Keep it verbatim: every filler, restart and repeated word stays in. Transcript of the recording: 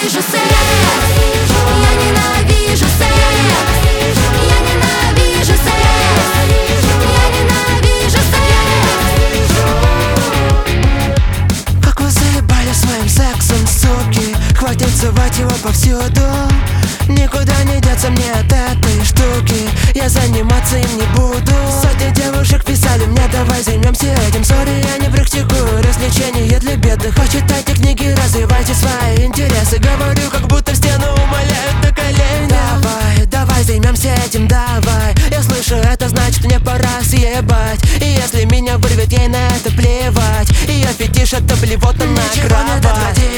ненавижу секс. Я ненавижу секс. Я ненавижу секс. Я ненавижу секс. Как вы заебали своим сексом, суки. Хватит сувать его повсюду. Никуда не деться мне от этой штуки. Я заниматься им не буду. Сотни девушек писали мне: давай займемся этим. Сори, я не практикую развлечения для бедных. А читайте книги, развивайте свои интересы. Говорю, как будто в стену умоляют на колени. Давай, давай займемся этим, давай. Я слышу, это значит, мне пора съебать. И если меня вырвет, ей на это плевать. Ее фетиш — это блевотно на кровать.